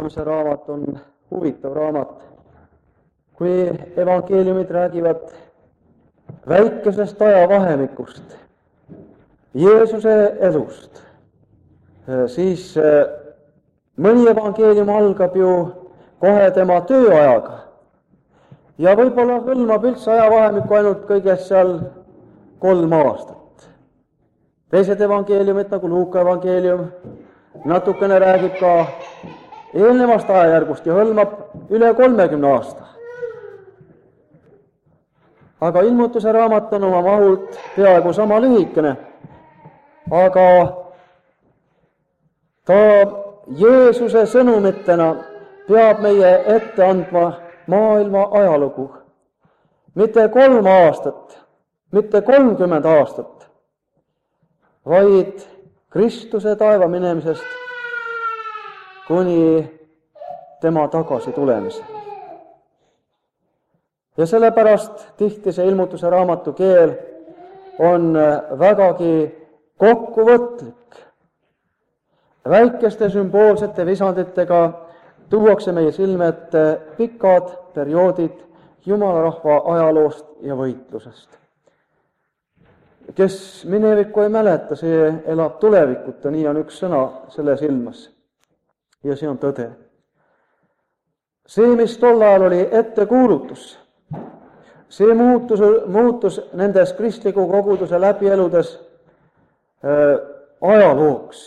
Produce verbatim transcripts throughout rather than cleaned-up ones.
ilmutamise raamat on huvitav raamat. Kui evangeeliumid räägivad väikesest ajavahemikust, Jeesuse elust, siis mõni evangeelium algab ju kohe tema tööajaga ja võib-olla hõlmab üldse ajavahemikku ainult kõigest seal kolm aastat. Teised evangeeliumid, nagu Luuka evangeelium, natukene räägib ka eelnevast ajajärgust ja hõlmab üle kolmekümne aasta. Aga ilmutuse raamat on oma mahult peaaegu sama lühikene, aga ta Jeesuse sõnumitena peab meie ette andma maailma ajalugu. Mitte kolm aastat, mitte kolmkümmend aastat, vaid Kristuse taeva minemisest kuni tema tagasi tulemiseni. Ja sellepärast tihti see ilmutuse raamatu keel on vägagi kokkuvõtlik. Väikeste sümboolsete visanditega tuuakse meie silme ette pikad perioodid Jumala rahva ajaloost ja võitlusest. Kes minevikku ei mäleta, see elab tulevikuta, nii on üks sõna selles ilmas. Ja see on tõde. See, mis tol ajal oli ettekuulutus, see muutus, muutus nendes kristliku koguduse läbieludes äh, ajalooks.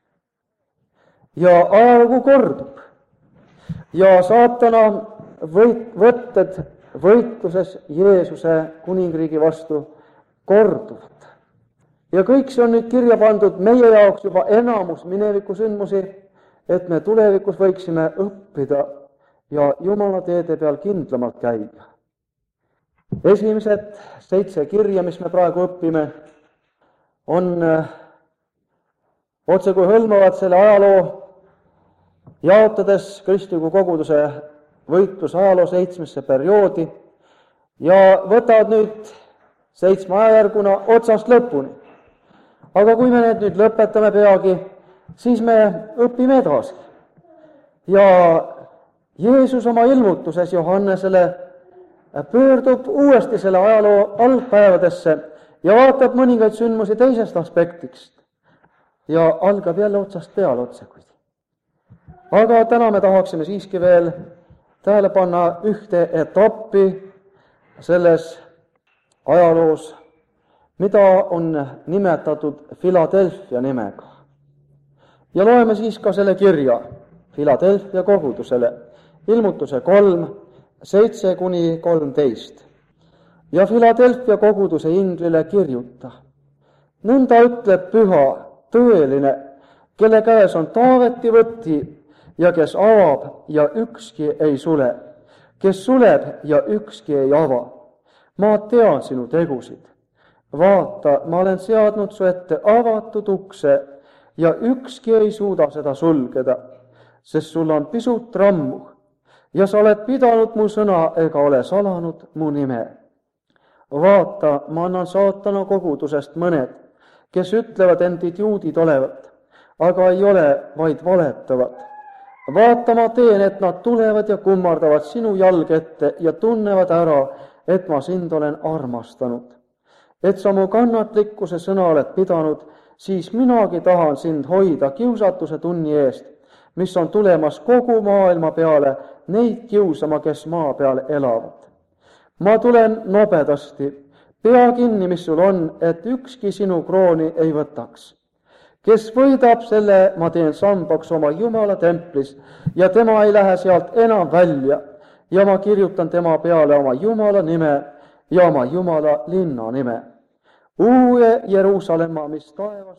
Ja ajalugu kordub. Ja saatana võit, võtted võitluses Jeesuse kuningriigi vastu korduvad. Ja kõik see on nüüd kirja pandud meie jaoks juba enamus minevikusündmusi, et me tulevikus võiksime õppida ja Jumala teede peal kindlamalt käia. Esimesed seitse kirja, mis me praegu õpime, on otse kui hõlmavad selle ajaloo, jaotades kristliku koguduse võitluse ajaloo seitsmesse perioodi ja võtavad nüüd seitsme ajajärguna otsast lõpuni. Aga kui me need nüüd lõpetame peagi, siis me õpime edasi. Ja Jeesus oma ilmutuses Johannesele pöördub uuesti selle ajaloo algpäevadesse ja vaatab mõningaid sündmusi teisest aspektist ja algab jälle otsast peale otsekud. Aga täna me tahaksime siiski veel tähele panna ühte etappi selles ajaloos, mida on nimetatud Philadelphia nimega. Ja loeme siis ka selle kirja Philadelphia kogudusele, ilmutuse kolm, seitse kuni kolmteist. Ja Philadelphia koguduse inglile kirjuta. Nõnda ütleb püha, tõeline, kelle käes on Taaveti võti ja kes avab ja ükski ei sule, kes suleb ja ükski ei ava. Ma tean sinu tegusid. Vaata, ma olen seadnud su ette avatud ukse ja ükski ei suuda seda sulgeda, sest sul on pisut rammu ja sa oled pidanud mu sõna ega ole salanud mu nime. Vaata, ma annan saatana kogudusest mõned, kes ütlevad endid juudid olevat, aga ei ole, vaid valetavad. Vaata, ma teen, et nad tulevad ja kummardavad sinu jalg ette ja tunnevad ära, et ma sind olen armastanud. Et sa mu kannatlikkuse sõna oled pidanud, siis minagi tahan sind hoida kiusatuse tunni eest, mis on tulemas kogu maailma peale neid kiusama, kes maa peal elavad. Ma tulen nobedasti, pea kinni, mis sul on, et ükski sinu krooni ei võtaks. Kes võidab, selle ma teen sambaks oma Jumala templis ja tema ei lähe sealt enam välja ja ma kirjutan tema peale oma Jumala nime ja oma Jumala linna nime. Uue Jeruusalemma, mis taevast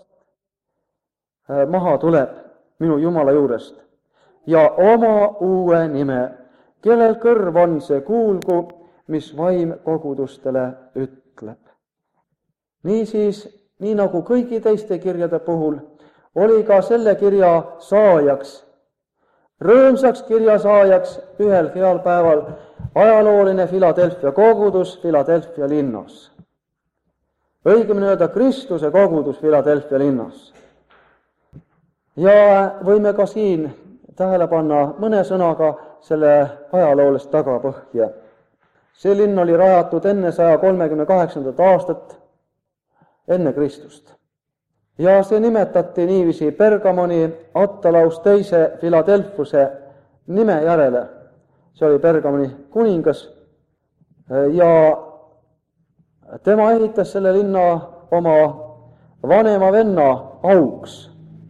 maha tuleb minu Jumala juurest ja oma uue nime, kellel kõrv on, see kuulgu, mis vaim kogudustele ütleb. Niisiis, nii nagu kõigi teiste kirjade puhul, oli ka selle kirja saajaks, rõõmsaks kirja saajaks ühel heal päeval ajalooline Philadelphia kogudus Philadelphia linnas. Õigemini öelda Kristuse kogudus Philadelphia linnas. Ja võime ka siin tähele panna mõne sõnaga selle ajaloolist tagapõhja. See linn oli rajatud enne saja kolmekümne kaheksandat aastat enne Kristust. Ja see nimetati niiviisi Pergamoni Attalaus teise Philadelphuse nime järele. See oli Pergamoni kuningas ja tema ehitas selle linna oma vanema venna auks,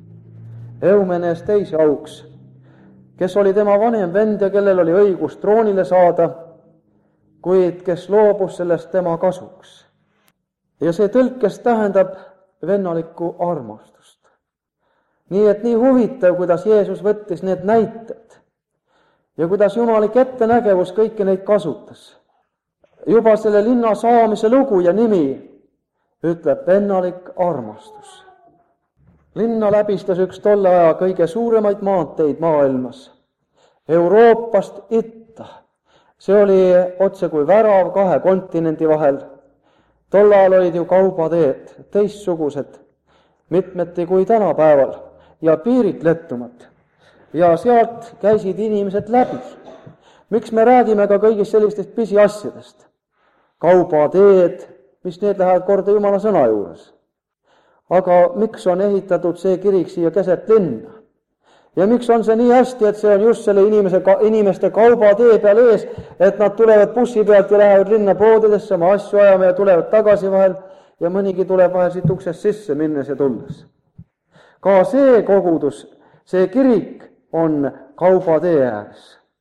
Eumenes teise auks, kes oli tema vanem vend ja kellel oli õigus troonile saada, kuid kes loobus sellest tema kasuks. Ja see tõlkes tähendab vennalikku armastust. Nii et nii huvitav, kuidas Jeesus võttis need näited ja kuidas jumalik ettenägevus kõiki neid kasutas. Juba selle linna saamise lugu ja nimi ütleb vennalik armastus. Linna läbistas üks tolle aja kõige suuremaid maanteid maailmas, Euroopast itta. See oli otse kui värav kahe kontinendi vahel. Tol ajal olid ju kaubateed, teistsugused, mitmeti kui tänapäeval ja piiritletumad. Ja sealt käisid inimesed läbi. Miks me räägime ka kõigist sellistest pisiasjadest? Kaubateed, mis need lähevad korda Jumala sõna juures. Aga miks on ehitatud see kirik siia keset linna? Ja miks on see nii hästi, et see on just selle inimese, inimeste kaubatee peal ees, et nad tulevad bussi pealt ja lähevad linna poodidesse oma asju ajama ja tulevad tagasi vahel ja mõnigi tuleb vahel siit uksest sisse minnes ja tulles. Ka see kogudus, see kirik on kaubatee ääres.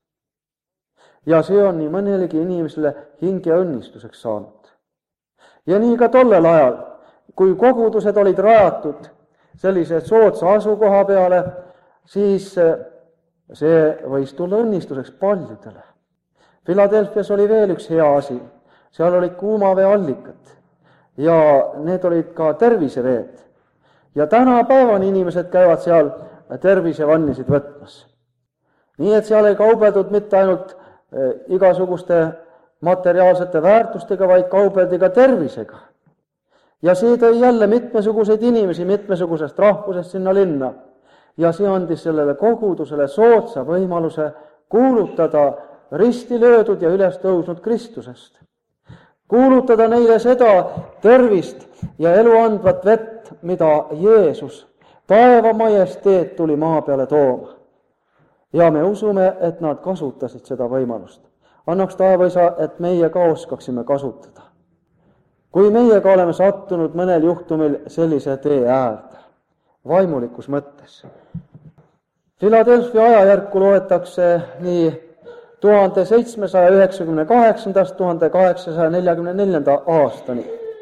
Ja see on nii mõnelegi inimesele hinge õnnistuseks saanud. Ja nii ka tollel ajal, kui kogudused olid rajatud sellise soodsa asukoha peale, siis see võis tulla õnnistuseks paljudele. Philadelphias oli veel üks hea asi. Seal olid kuumaveeallikad ja need olid ka terviseveed. Ja tänapäevani inimesed käivad seal tervisevannisid võtmas. Nii et seal ei kaubeldud mitte ainult igasuguste materiaalsete väärtustega, vaid kaubeldi ka tervisega. Ja see tõi jälle mitmesuguseid inimesi mitmesugusest rahvusest sinna linna. Ja see andis sellele kogudusele soodsa võimaluse kuulutada risti löödud ja üles tõusnud Kristusest. Kuulutada neile seda tervist ja eluandvat vett, mida Jeesus, taeva majesteet, tuli maa peale tooma. Ja me usume, et nad kasutasid seda võimalust. Annaks taevaisa, et meie ka oskaksime kasutada. Kui meie ka oleme sattunud mõnel juhtumil sellise tee äärde, vaimulikus mõttes. Philadelphia ajajärku loetakse nii tuhande seitsmesaja üheksakümne kaheksandast tuhande kaheksasaja neljakümne neljanda aastani.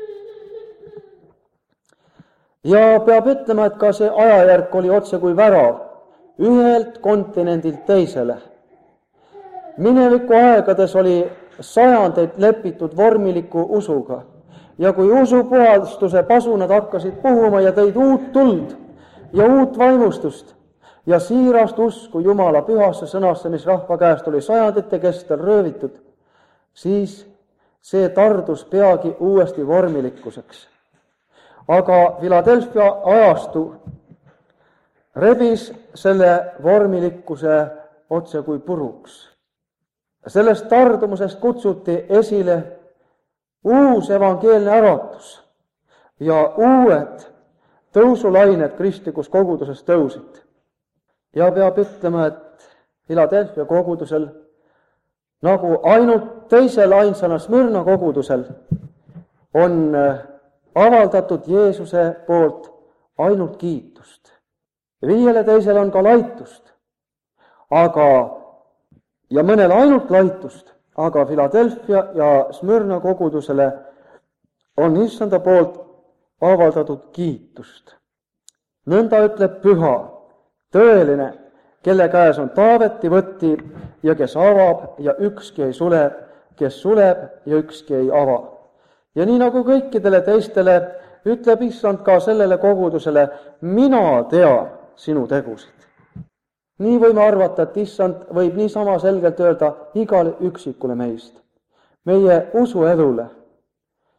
Ja peab ütlema, et ka see ajajärk oli otse kui värav ühelt kontinendilt teisele. Mineviku aegades oli sajandeid lepitud vormiliku usuga ja kui usupuhastuse pasunad hakkasid puhuma ja tõid uut tuld ja uut vaimustust ja siirast usku Jumala pühasse sõnasse, mis rahva käest oli sajandite kestel röövitud, siis see tardus peagi uuesti vormilikkuseks. Aga Philadelphia ajastu rebis selle vormilikkuse otse kui puruks. Sellest tardumusest kutsuti esile uus evangeelne äratus ja uued tõusulained kristlikus koguduses tõusid. Ja peab ütlema, et Philadelphia kogudusel, nagu ainult teisel ainsana Smyrna kogudusel, on avaldatud Jeesuse poolt ainult kiitust. Viiele teisel on ka laitust, aga, ja mõnel ainult laitust, aga Philadelphia ja Smyrna kogudusele on issanda poolt avaldatud kiitust. Nõnda ütleb püha, tõeline, kelle käes on Taaveti võti ja kes avab ja ükski ei sule, kes suleb ja ükski ei ava. Ja nii nagu kõikidele teistele ütleb issand ka sellele kogudusele, mina tean sinu tegusid. Nii võime arvata, et issand võib niisama selgelt öelda igale üksikule meist. Meie usuelule,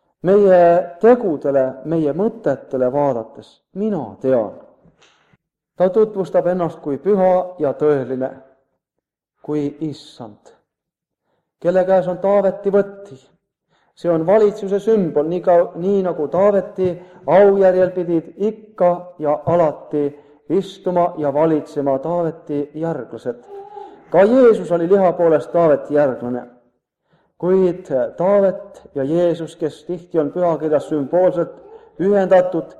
meie tegudele, meie mõtetele vaadates, mina tean. ta tutvustab ennast kui püha ja tõeline, kui issand, kelle käes on Taaveti võti. See on valitsuse sümbol, nii, ka, nii nagu Taaveti aujärjel pidid ikka ja alati istuma ja valitsema Taaveti järglased. Ka Jeesus oli liha poolest Taaveti järglane, kuid Taavet ja Jeesus, kes tihti on pühakirjas sümboolselt ühendatud,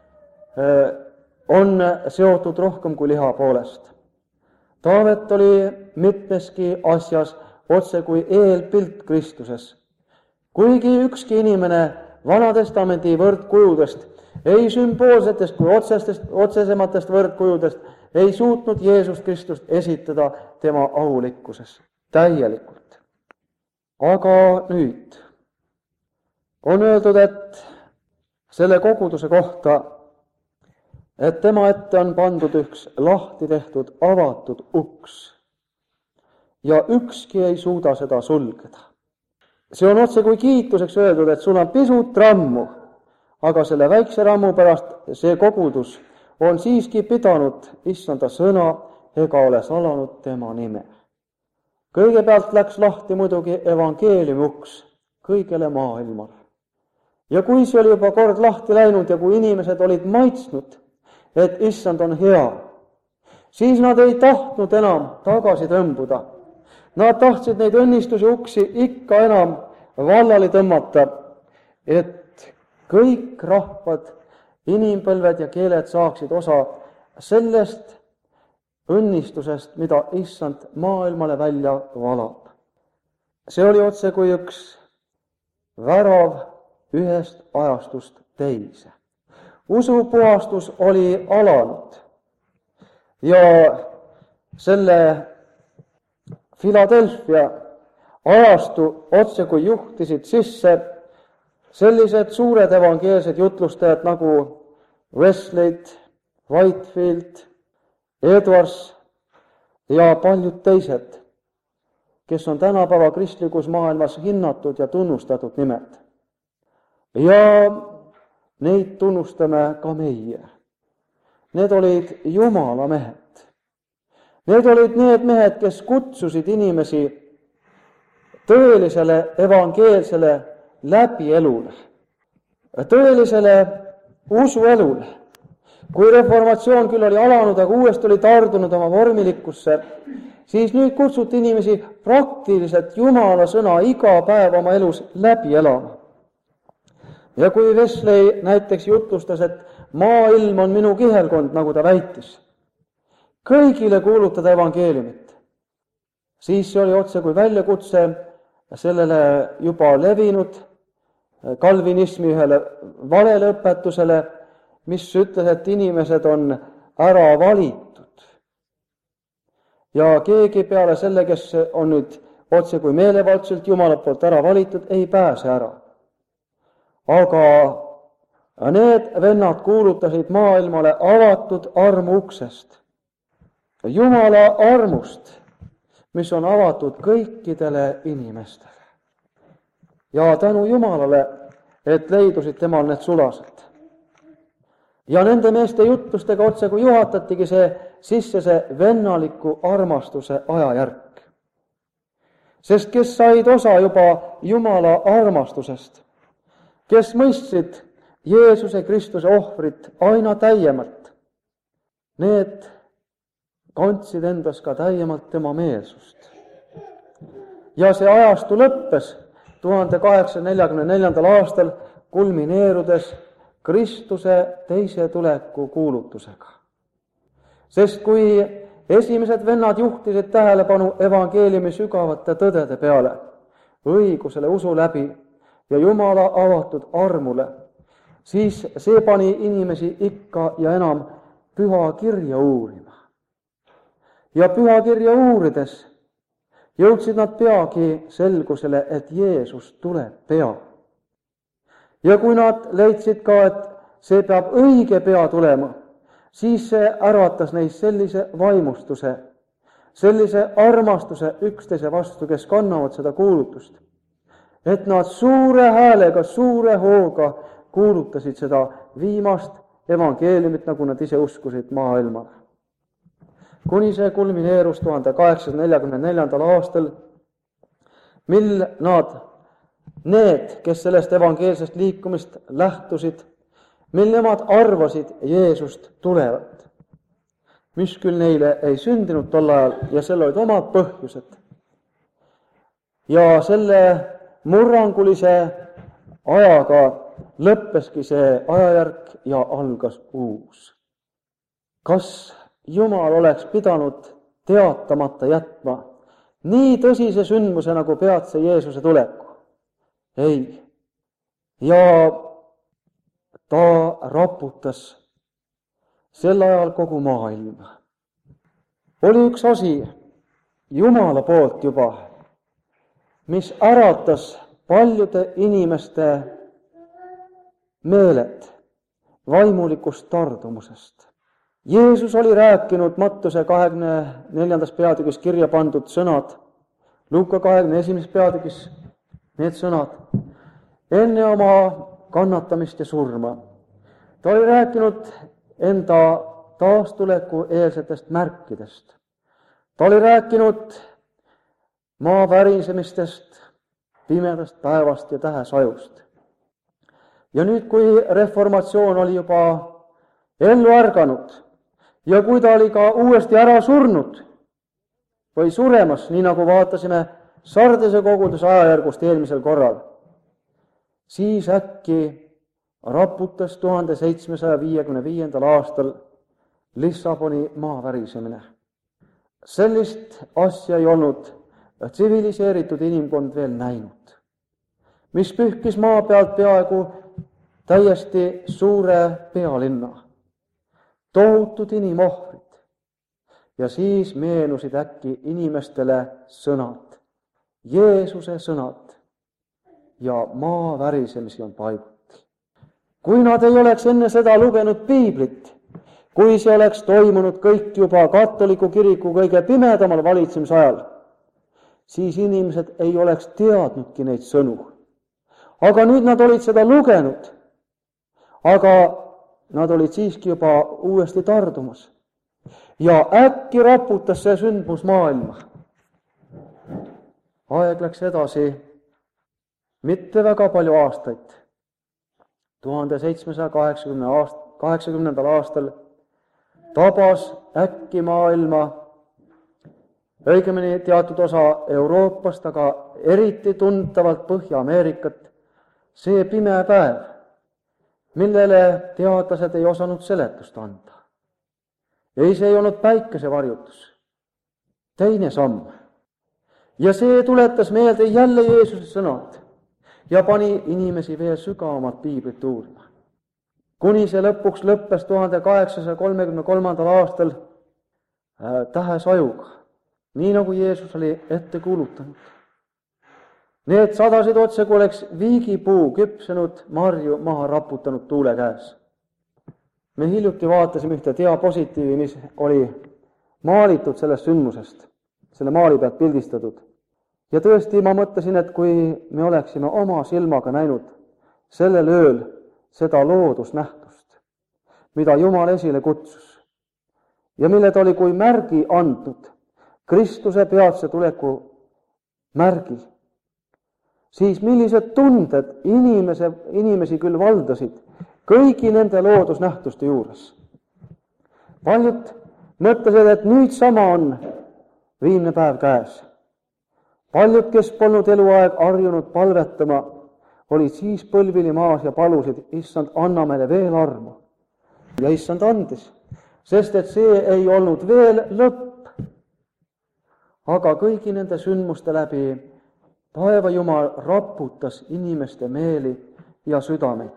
on seotud rohkem kui liha poolest. Taavet oli mitmeski asjas otse kui eelpilt Kristuses. Kuigi ükski inimene Vanatestamendi võrdkujudest, ei sümboolsetest kui otsestest, otsesematest võrdkujudest, ei suutnud Jeesus Kristust esitada tema aulikkuses täielikult. Aga nüüd on öeldud, et selle koguduse kohta, et tema ette on pandud üks lahti tehtud avatud uks ja ükski ei suuda seda sulgeda. See on otse kui kiituseks öeldud, et sul on pisut rammu, aga selle väikse rammu pärast see kogudus on siiski pidanud issanda sõna ega ole salanud tema nime. Kõigepealt läks lahti muidugi evangeeliumi uks kõigele maailmale. Ja kui see oli juba kord lahti läinud ja kui inimesed olid maitsnud, et issand on hea, siis nad ei tahtnud enam tagasi tõmbuda. Nad tahtsid neid õnnistusi uksi ikka enam vallali tõmmata, et kõik rahvad, inimpõlved ja keeled saaksid osa sellest õnnistusest, mida issand maailmale välja valab. See oli otse kui üks värav ühest ajastust teise. Usupuhastus oli alanud ja selle Philadelphia ajastu otse kui juhtisid sisse sellised suured evangeelsed jutlustajad nagu Wesley, Whitefield, Edwards ja paljud teised, kes on tänapäeva kristlikus maailmas hinnatud ja tunnustatud nimed. Ja neid tunnustame ka meie. Need olid Jumala mehed. Need olid need mehed, kes kutsusid inimesi tõelisele evangeelsele läbielule, tõelisele usuelule. Kui reformatsioon küll oli alanud, aga uuesti oli tardunud oma vormilikkusse, siis nüüd kutsuti inimesi praktiliselt Jumala sõna iga päev oma elus läbi elama. Ja kui Wesley näiteks jutlustas, et maailm on minu kihelkond, nagu ta väitis, kõigile kuulutada evangeeliumit, siis see oli otse kui väljakutse sellele juba levinud kalvinismi ühele valele õpetusele, mis ütles, et inimesed on ära valitud. Ja keegi peale selle, kes on nüüd otse kui meelevaldselt Jumala poolt ära valitud, ei pääse ära. Aga need vennad kuulutasid maailmale avatud armu uksest. Jumala armust, mis on avatud kõikidele inimestele. Ja tänu Jumalale, et leidusid temal need sulased. Ja nende meeste jutlustega otse kui juhatatigi see sisse see vennaliku armastuse ajajärk. Sest kes said osa juba Jumala armastusest, kes mõistsid Jeesuse Kristuse ohvrit aina täiemalt, need kandsid endas ka täiemalt tema meelsust. Ja see ajastu lõppes tuhande kaheksasaja neljakümne neljandal aastal kulmineerudes Kristuse teise tuleku kuulutusega. Sest kui esimesed vennad juhtisid tähelepanu evangeeliumi sügavate tõdede peale, õigusele usu läbi ja Jumala avatud armule, siis see pani inimesi ikka ja enam püha kirja uurima. Ja püha kirja uurides jõudsid nad peagi selgusele, et Jeesus tuleb pea. Ja kui nad leidsid ka, et see peab õige pea tulema, siis see ärvatas neis sellise vaimustuse, sellise armastuse üksteise vastu, kes kannavad seda kuulutust, et nad suure häälega, suure hooga kuulutasid seda viimast evangeeliumit, nagu nad ise uskusid maailmale. kuni see kulmineerus tuhande kaheksasaja neljakümne neljandal aastal, mil nad, need, kes sellest evangeelsest liikumist lähtusid, mil nemad arvasid Jeesust tulevat, mis küll neile ei sündinud tol ajal ja seal olid omad põhjused. Ja selle murrangulise ajaga lõppeski see ajajärk ja algas uus. Kas Jumal oleks pidanud teatamata jätma nii tõsise sündmuse nagu peatse Jeesuse tuleku? Ei. Ja ta raputas sel ajal kogu maailma. Oli üks asi Jumala poolt juba, mis äratas paljude inimeste meeled vaimulikust tardumusest. Jeesus oli rääkinud Mattuse kahekümne neljandas peatükis kirja pandud sõnad, Luuka kahekümne esimeses peatükis need sõnad, enne oma kannatamist ja surma. Ta oli rääkinud enda taastuleku eelsetest märkidest. Ta oli rääkinud maa värisemistest, pimedast päevast ja tähesajust. Ja nüüd, kui reformatsioon oli juba ellu ärganud ja kui ta oli ka uuesti ära surnud või suremas, nii nagu vaatasime Sardese koguduse ajajärgust eelmisel korral, siis äkki raputas tuhande seitsmesaja viiekümne viiendal aastal Lissaboni maa värisemine. Sellist asja ei olnud tsiviliseeritud inimkond veel näinud, mis pühkis maa pealt peaaegu täiesti suure pealinna, tohutud inimohvrid. Ja siis meenusid äkki inimestele sõnad, Jeesuse sõnad ja maa värisemisi on paiguti. Kui nad ei oleks enne seda lugenud piiblit, kui see oleks toimunud kõik juba katoliku kiriku kõige pimedamal valitsemisajal, siis inimesed ei oleks teadnudki neid sõnu. Aga nüüd nad olid seda lugenud, aga nad olid siiski juba uuesti tardumas. Ja äkki raputas see sündmus maailma. Aeg läks edasi mitte väga palju aastaid. tuhande seitsmesaja kaheksakümnendal aastal tabas äkki maailma, õigemini teatud osa Euroopast, aga eriti tuntavalt Põhja-Ameerikat, see pime päev, millele teadlased ei osanud seletust anda. Ei, see ei olnud päikesevarjutus. Teine samm. Ja see tuletas meelde jälle Jeesuse sõnad ja pani inimesi veel sügavamalt piiblit uurima. Kuni see lõpuks lõppes tuhande kaheksasaja kolmekümne kolmandal aastal äh, tähesajuga, nii nagu Jeesus oli ette kuulutanud. Need sadasid otse, kui oleks viigipuu küpsenud marju maha raputanud tuule käes. Me hiljuti vaatasime ühte diapositiivi, mis oli maalitud sellest sündmusest, selle maali pealt pildistatud. Ja tõesti, ma mõtlesin, et kui me oleksime oma silmaga näinud sellel ööl seda loodusnähtust, mida Jumal esile kutsus ja mille ta oli kui märgi andnud, Kristuse peatse tuleku märgi, siis millised tunded inimese, inimesi küll valdasid kõigi nende loodusnähtuste juures. Paljud mõtlesid, et nüüd sama on viimne päev käes. Paljud, kes polnud eluaeg harjunud palvetama, olid siis põlvili maas ja palusid, issand, anna meile veel armu. Ja issand andis, sest et see ei olnud veel lõpp. Aga kõigi nende sündmuste läbi taeva Jumal raputas inimeste meeli ja südameid.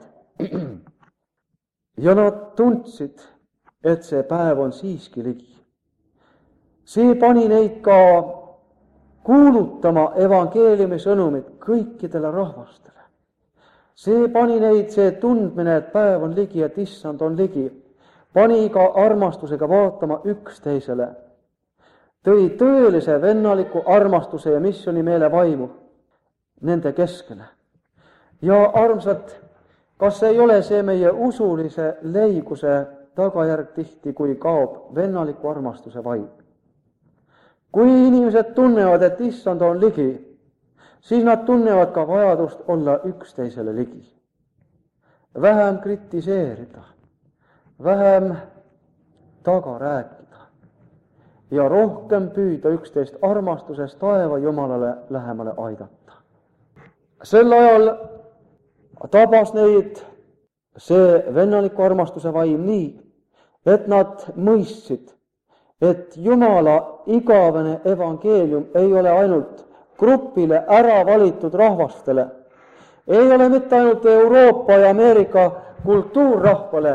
Ja nad tundsid, et see päev on siiski ligi. See pani neid ka kuulutama evangeeliumi sõnumit kõikidele rahvastele. See pani neid, see tundmine, et päev on ligi, et issand on ligi, pani ka armastusega vaatama üksteisele. Tõi tõelise vennaliku armastuse ja missionimeele vaimu nende keskele. Ja armsad, kas ei ole see meie usulise leiguse tagajärg tihti, kui kaob vennaliku armastuse vaim. Kui inimesed tunnevad, et issand on ligi, siis nad tunnevad ka vajadust olla üksteisele ligi. Vähem kritiseerida, vähem taga rääkida ja rohkem püüda üksteist armastuses taeva Jumalale lähemale aidata. Sel ajal tabas neid see vennaliku armastuse vaim nii, et nad mõistsid, et Jumala igavene evangeelium ei ole ainult grupile ära valitud rahvastele, ei ole mitte ainult Euroopa ja Ameerika kultuurrahvale,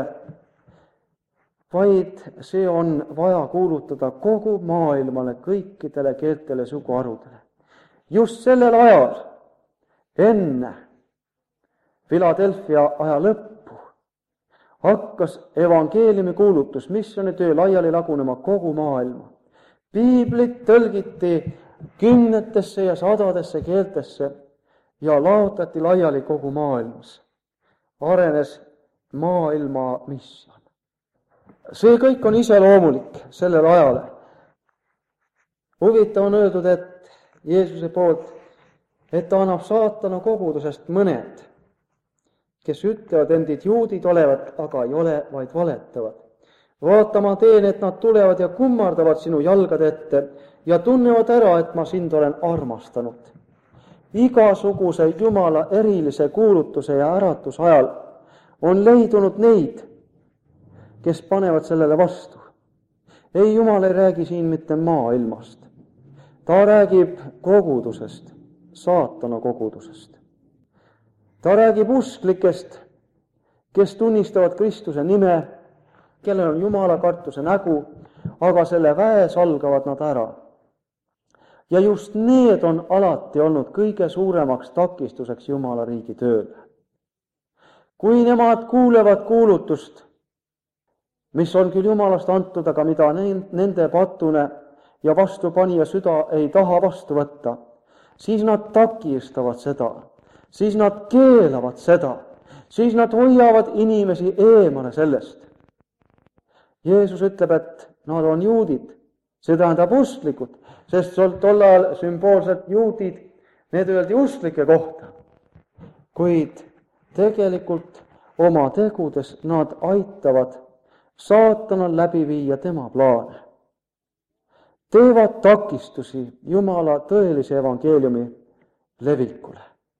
vaid see on vaja kuulutada kogu maailmale, kõikidele keeltele, suguharudele. Just sellel ajal, enne Philadelphia aja lõppu, hakkas evangeeliumi kuulutus, missionitöö laiali lagunema kogu maailma. Piiblit tõlgiti kümnetesse ja sadadesse keeltesse ja laotati laiali kogu maailmas. Arenes maailma mission. See kõik on iseloomulik sellele ajale. Huvitav on öeldud, et Jeesuse poolt, et ta annab saatana kogudusest mõned, kes ütlevad endid juudid olevat, aga ei ole, vaid valetavad. Vaata, ma teen, et nad tulevad ja kummardavad sinu jalgade ette ja tunnevad ära, et ma sind olen armastanud. Igasuguse Jumala erilise kuulutuse ja äratuse ajal on leidunud neid, kes panevad sellele vastu. Ei, Jumal ei räägi siin mitte maailmast. Ta räägib kogudusest, saatana kogudusest. Ta räägib usklikest, kes tunnistavad Kristuse nime, kellel on Jumala kartuse nägu, aga selle väes algavad nad ära. Ja just need on alati olnud kõige suuremaks takistuseks Jumala riigi tööle. Kui nemad kuulevad kuulutust, mis on küll Jumalast antud, aga mida nende patune ja vastupanija süda ei taha vastu võtta, siis nad takistavad seda, siis nad keelavad seda, siis nad hoiavad inimesi eemale sellest. Jeesus ütleb, et nad on juudid, see tähendab usklikud, sest tol ajal sümboolselt juudid, need öeldi usklike kohta. Kuid tegelikult oma tegudes nad aitavad saatanal läbi viia tema plaane. Teevad takistusi Jumala tõelise evangeeliumi levikule.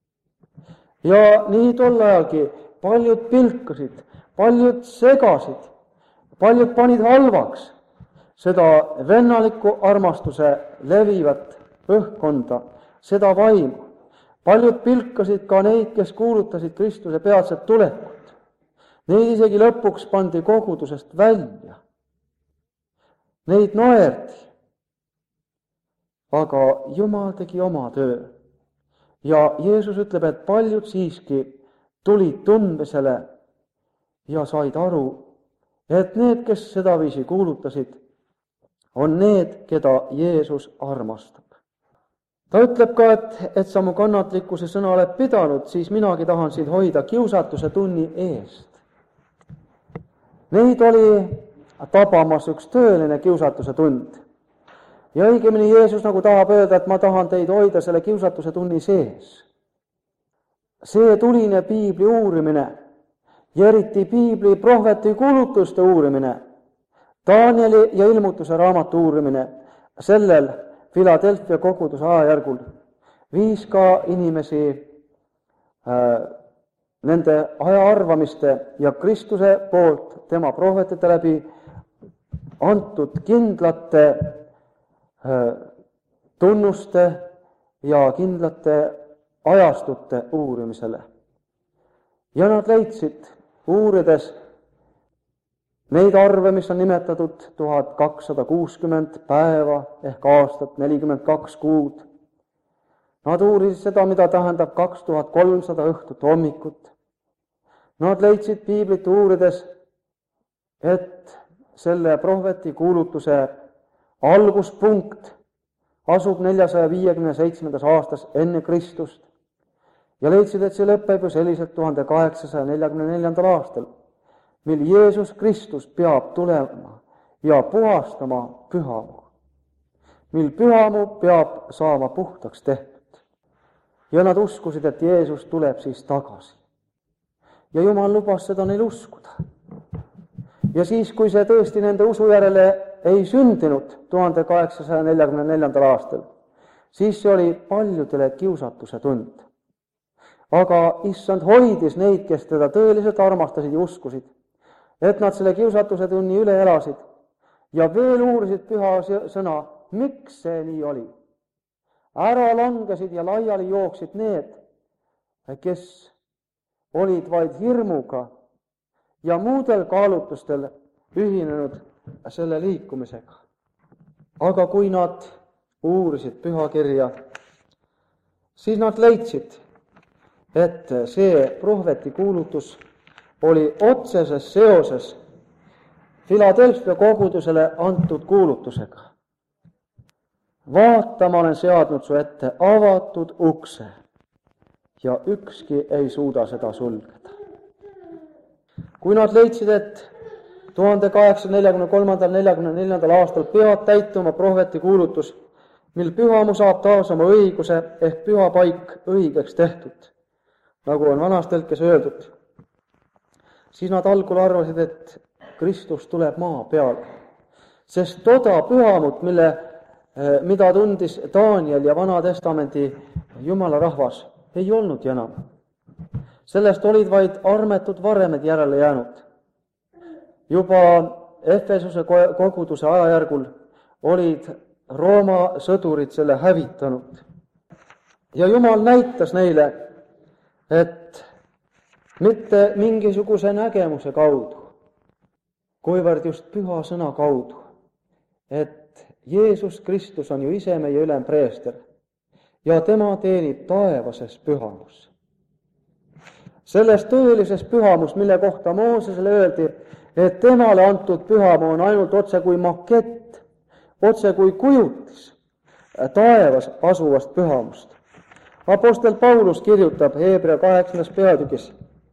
Ja nii tol ajalgi paljud pilkasid, paljud segasid, paljud panid halvaks seda vennaliku armastuse levivat õhkkonda, seda vaimu. Paljud pilkasid ka neid, kes kuulutasid Kristuse peatset tulekut. Neid isegi lõpuks pandi kogudusest välja. Neid naerdi. Aga Jumal tegi oma töö. Ja Jeesus ütleb, et paljud siiski tulid tundmisele ja said aru, et need, kes seda viisi kuulutasid, on need, keda Jeesus armastab. Ta ütleb ka, et, et sa mu kannatlikkuse sõna oled pidanud, siis minagi tahan sind hoida kiusatuse tunni eest. Neid oli tabamas üks tõeline kiusatuse tund. Ja õigemini Jeesus nagu tahab öelda, et ma tahan teid hoida selle kiusatuse tunni sees. See tuline piibli uurimine ja eriti piibli prohveti kuulutuste uurimine, Danieli ja ilmutuse raamatu uurimine sellel Philadelphia koguduse ajajärgul viis ka inimesi äh, nende ajaarvamiste ja Kristuse poolt tema prohvetite läbi antud kindlate äh, tunnuste ja kindlate ajastute uurimisele. Ja nad leidsid, uurides neid arve, mis on nimetatud tuhat kakssada kuuskümmend päeva ehk aastat, nelikümmend kaks kuud. Nad uurisid seda, mida tähendab kaks tuhat kolmsada õhtut hommikut. Nad leidsid piiblit uurides, et selle prohveti kuulutuse alguspunkt asub neljasaja viiekümne seitsmendas aastas enne Kristust ja leidsid, et see lõpeb ju selliselt tuhande kaheksasaja neljakümne neljandal aastal. mil Jeesus Kristus peab tulema ja puhastama pühamu, mil pühamu peab saama puhtaks tehtud. Ja nad uskusid, et Jeesus tuleb siis tagasi. Ja Jumal lubas seda neil uskuda. Ja siis, kui see tõesti nende usu järele ei sündinud tuhande kaheksasaja neljakümne neljandal aastal, siis see oli paljudele kiusatuse tund. Aga issand hoidis neid, kes teda tõeliselt armastasid ja uskusid, et nad selle kiusatuse tunni üle elasid ja veel uurisid püha sõna, miks see nii oli. Ära langesid ja laiali jooksid need, kes olid vaid hirmuga ja muudel kaalutlustel ühinenud selle liikumisega. Aga kui nad uurisid pühakirja, siis nad leidsid, et see prohveti kuulutus oli otseses seoses Philadelphia kogudusele antud kuulutusega. Vaata, ma olen seadnud su ette avatud ukse ja ükski ei suuda seda sulgeda. Kui nad leidsid, et tuhande kaheksasaja neljakümne kolmandal neljakümne neljandal aastal peavad täituma prohveti kuulutus, mil pühamu saab taas oma õiguse ehk püha paik õigeks tehtud, nagu on vanas tõlkes öeldud, siis nad algul arvasid, et Kristus tuleb maa peale, sest toda pühamut, mille, mida tundis Daniel ja Vana Testamendi Jumala rahvas, ei olnud enam. Sellest olid vaid armetud varemed järele jäänud. Juba Efesuse koguduse ajajärgul olid Rooma sõdurid selle hävitanud. Ja Jumal näitas neile, et mitte mingisuguse nägemuse kaudu, kuivõrd just püha sõna kaudu, et Jeesus Kristus on ju ise meie ülempreester ja tema teenib taevases pühamus. Selles tõelises pühamus, mille kohta Moosesele öeldi, et temale antud pühamu on ainult otse kui makett, otse kui kujutis taevas asuvast pühamust. Apostel Paulus kirjutab Heebrea kaheksandas peatükis,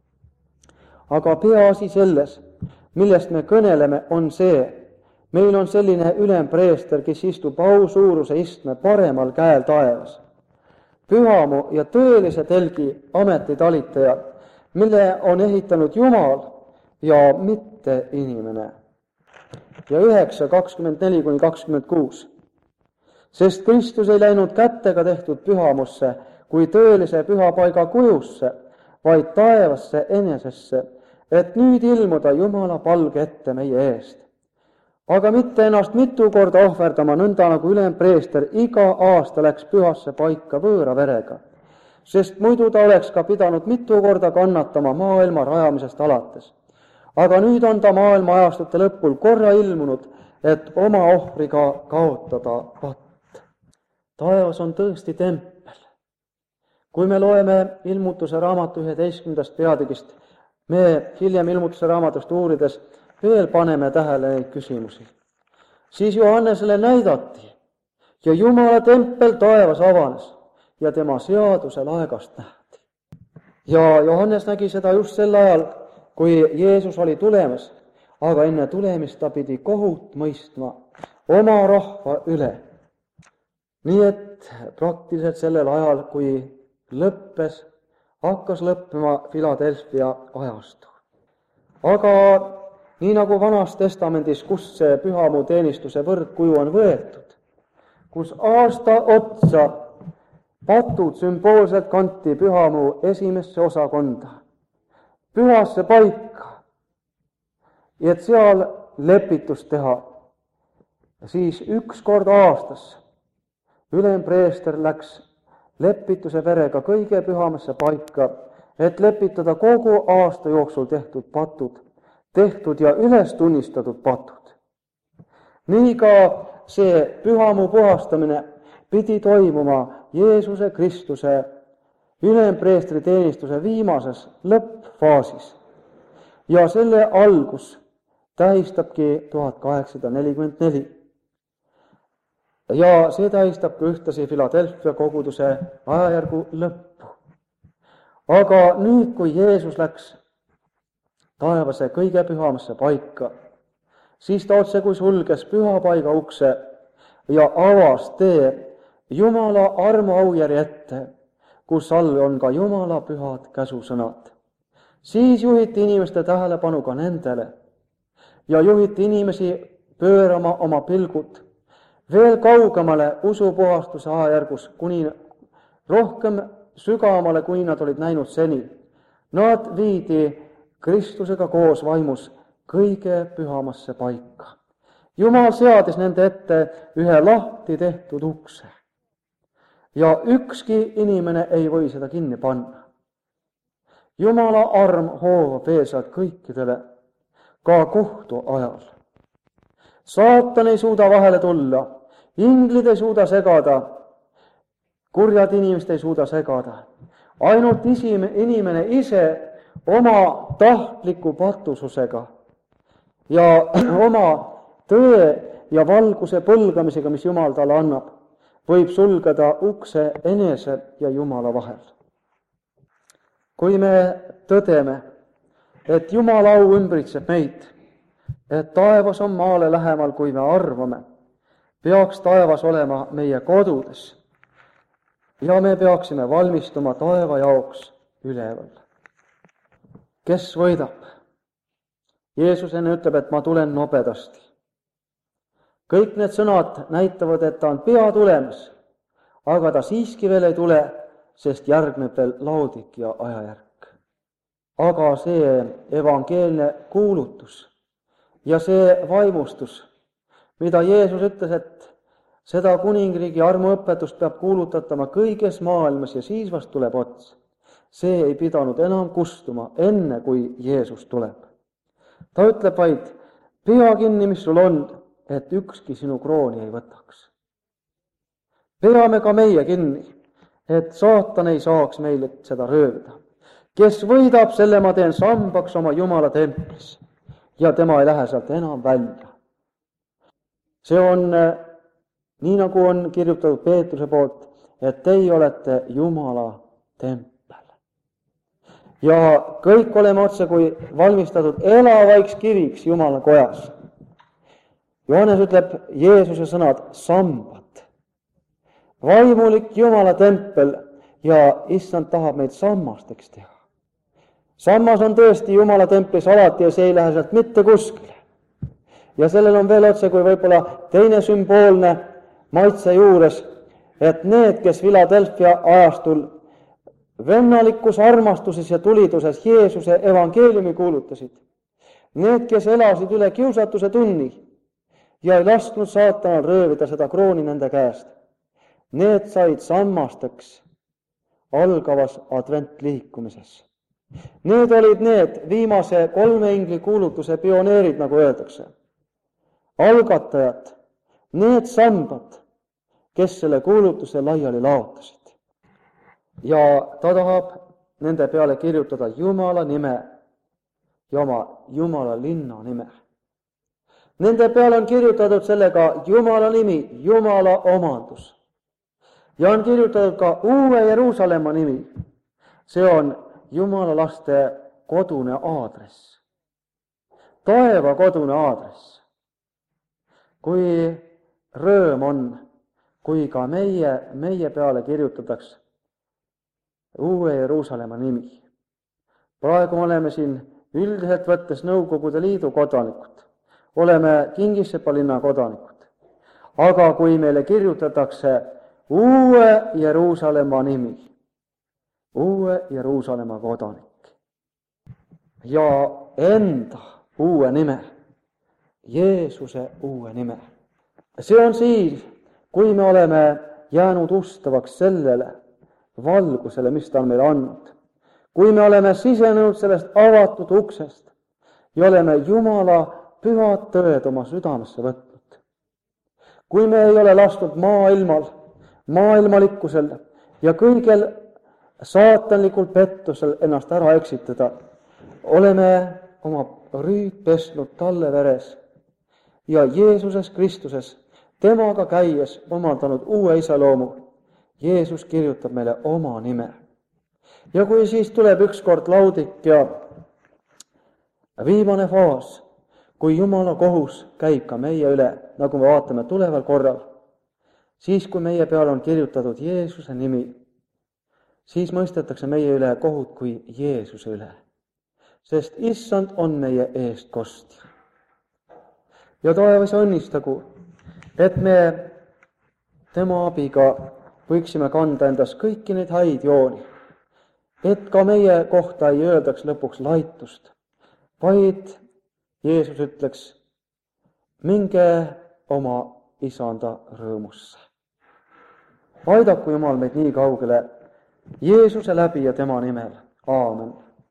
aga peaasi selles, millest me kõneleme, on see, meil on selline ülempreester, kes istub ausuuruse istme paremal käel taevas. Pühamu ja tõelise telgi ametitalitaja, mille on ehitanud Jumal ja mitte inimene. Ja üheksa, kakskümmend neli kuni kakskümmend kuus. Sest Kristus ei läinud kättega tehtud pühamusse kui tõelise pühapaiga kujusse, vaid taevasse enesesse, et nüüd ilmuda Jumala palge ette meie eest. Aga mitte ennast mitu korda ohverdama, nõnda nagu ülempreester iga aasta läks pühasse paika võõra verega, sest muidu ta oleks ka pidanud mitu korda kannatama maailma rajamisest alates. Aga nüüd on ta maailma ajastute lõpul korra ilmunud, et oma ohvriga kaotada patt. Taevas on tõesti tempel. Kui me loeme ilmutuse raamatu üheteistkümnendast peatükist, me hiljem ilmutuse raamatust uurides veel paneme tähele neid küsimusi. Siis Johannesele näidati ja Jumala tempel taevas avanes ja tema seaduse laegast nähti. Ja Johannes nägi seda just sel ajal, kui Jeesus oli tulemas, aga enne tulemist ta pidi kohut mõistma oma rahva üle. Nii et praktiliselt sellel ajal, kui lõppes, hakkas lõppema Philadelphia ajastu. Aga nii nagu Vanas Testamendis, kus see pühamu teenistuse võrdkuju on võetud, kus aasta otsa patud sümboolselt kanti pühamu esimesse osakonda, pühasse paika, et seal lepitust teha, siis üks kord aastas ülempreester läks lepituse verega kõige pühamasse paika, et lepitada kogu aasta jooksul tehtud patud, tehtud ja üles tunnistatud patud. Nii ka see pühamu puhastamine pidi toimuma Jeesuse Kristuse ülempreestri teenistuse viimases lõppfaasis. Ja selle algus tähistabki tuhat kaheksasada nelikümmend neli. Ja see tähistab ka ühtlasi Philadelphia koguduse ajajärgu lõppu. Aga nüüd, kui Jeesus läks taevase kõige pühamasse paika, siis ta otse kui sulges pühapaiga ukse ja avas tee Jumala armuaujärje ette, kus all on ka Jumala pühad käsusõnad. Siis juhiti inimeste tähelepanu ka nendele ja juhiti inimesi pöörama oma pilgud veel kaugemale usupuhastuse ajajärgus, kuni rohkem sügavamale, kui nad olid näinud seni. Nad viidi Kristusega koos vaimus kõige pühamasse paika. Jumal seadis nende ette ühe lahti tehtud ukse ja ükski inimene ei või seda kinni panna. Jumala arm hoovab veel sealt kõikidele, ka kohtu ajal. Saatan ei suuda vahele tulla, inglid ei suuda segada, kurjad inimesed ei suuda segada. Ainult isim, inimene ise oma tahtliku patususega ja oma tõe ja valguse põlgamisega, mis Jumal talle annab, võib sulgeda ukse enese ja Jumala vahel. Kui me tõdeme, et Jumala au ümbritseb meid, et taevas on maale lähemal, kui me arvame, peaks taevas olema meie kodudes ja me peaksime valmistuma taeva jaoks üleval. Kes võidab? Jeesus enne ütleb, et ma tulen nobedasti. Kõik need sõnad näitavad, et ta on pea tulemas, aga ta siiski veel ei tule, sest järgneb veel Laodikia ajajärk. Aga see evangeelne kuulutus ja see vaimustus, mida Jeesus ütles, et seda kuningriigi armuõpetust peab kuulutatama kõiges maailmas ja siis vast tuleb ots, see ei pidanud enam kustuma enne, kui Jeesus tuleb. Ta ütleb vaid, pea kinni, mis sul on, et ükski sinu krooni ei võtaks. Peame ka meie kinni, et saatan ei saaks meile seda röövida. Kes võidab, selle ma teen sambaks oma Jumala templis ja tema ei lähe sealt enam välja. See on nii, nagu on kirjutatud Peetruse poolt, et teie olete Jumala tempel. Ja kõik oleme otse kui valmistatud elavaiks kiviks Jumala kojas. Johannes ütleb Jeesuse sõnad sambad. Vaimulik Jumala tempel ja issand tahab meid sammasteks teha. Sammas on tõesti Jumala templis alati ja see ei lähe sealt mitte kuskile. Ja sellel on veel otse kui võib-olla teine sümboolne maitse juures, et need, kes Philadelphia ajastul vennalikus armastuses ja tuliduses Jeesuse evangeeliumi kuulutasid, need, kes elasid üle kiusatuse tunni ja ei lasknud saatanal röövida seda krooni nende käest, need said sammasteks algavas adventliikumises. Need olid need viimase kolme ingli kuulutuse pioneerid, nagu öeldakse. Algatajad, need sambad, kes selle kuulutuse laiali laotasid. Ja ta tahab nende peale kirjutada Jumala nime ja oma Jumala linna nime. Nende peale on kirjutatud sellega Jumala nimi, Jumala omandus. Ja on kirjutatud ka Uue Jeruusalemma nimi. See on Jumala laste kodune aadress. Taeva kodune aadress. Kui rõõm on, kui ka meie, meie peale kirjutatakse Uue Jeruusalemma nimi. Praegu oleme siin üldiselt võttes Nõukogude Liidu kodanikud. Oleme Kingissepa linna kodanikud. Aga kui meile kirjutatakse Uue Jeruusalemma nimi, Uue Jeruusalemma kodanik ja enda uue nime, Jeesuse uue nime. See on siis, kui me oleme jäänud ustavaks sellele valgusele, mis ta on meile andnud. Kui me oleme sisenenud sellest avatud uksest ja oleme Jumala pühad tõed oma südamesse võtnud. Kui me ei ole lastud maailmal, maailmalikkusel ja kõigel saatanlikul pettusel ennast ära eksitada, oleme oma rüüd pesnud talle veres ja Jeesuses Kristuses, temaga käies omandanud uue iseloomu. Jeesus kirjutab meile oma nime. Ja kui siis tuleb ükskord Laodikia viimane faas, kui Jumala kohus käib ka meie üle, nagu me vaatame tuleval korral, siis kui meie peale on kirjutatud Jeesuse nimi, siis mõistetakse meie üle kohut kui Jeesuse üle, sest issand on meie eest kostja. Ja taevas õnnistagu, et me tema abiga võiksime kanda endas kõiki neid häid jooni, et ka meie kohta ei öeldaks lõpuks laitust, vaid Jeesus ütleks, minge oma isanda rõõmusse. Aidaku Jumal meid nii kaugele Jeesuse läbi ja tema nimel. Aamen.